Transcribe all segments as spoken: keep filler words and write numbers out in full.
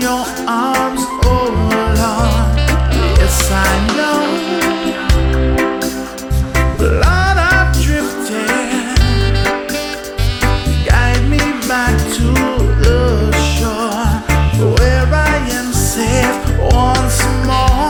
your arms, oh Lord. Yes, I know, Lord, I've drifted. Guide me back to the shore where I am safe once more.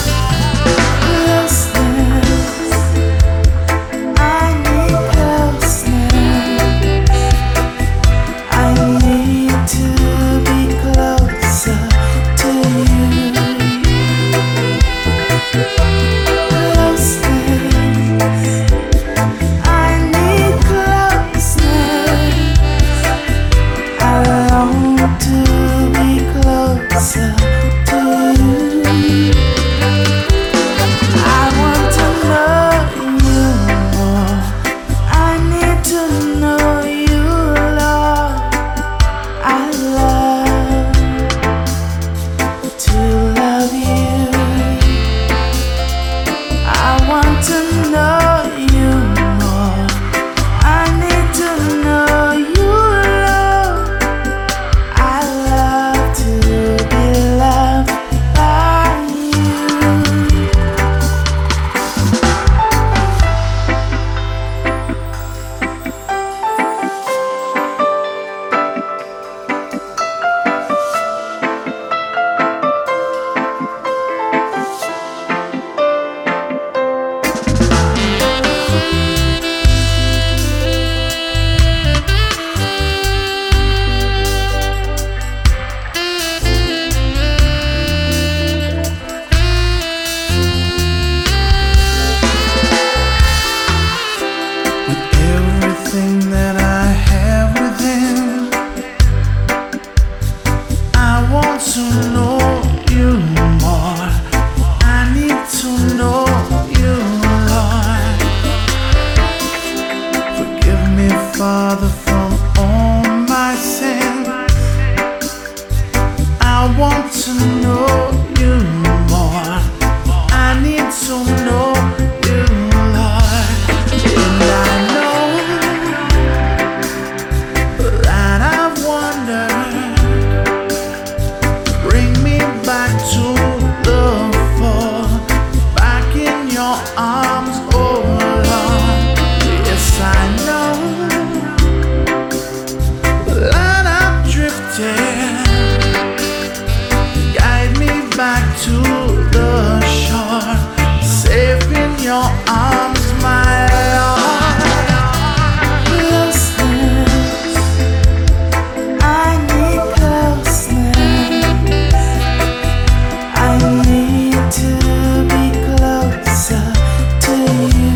Father, from all my sin, I want to know you more. I need to know you, Lord. And I know that I've wandered. Bring me back to the fold, back in your arms, oh Lord. Yes, I know, guide me back to the shore, safe in your arms, my Lord. Closeness, I need closeness. I need to be closer to you.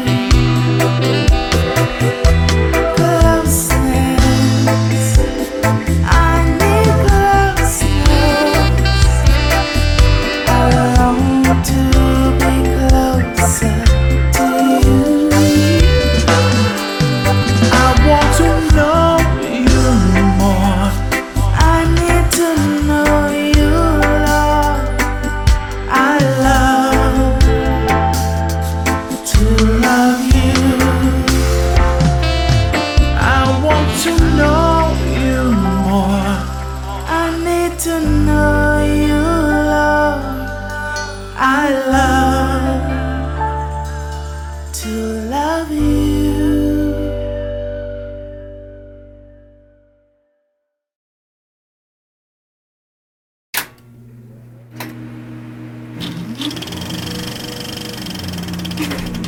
Closeness, I to know you, Lord. I love to love you.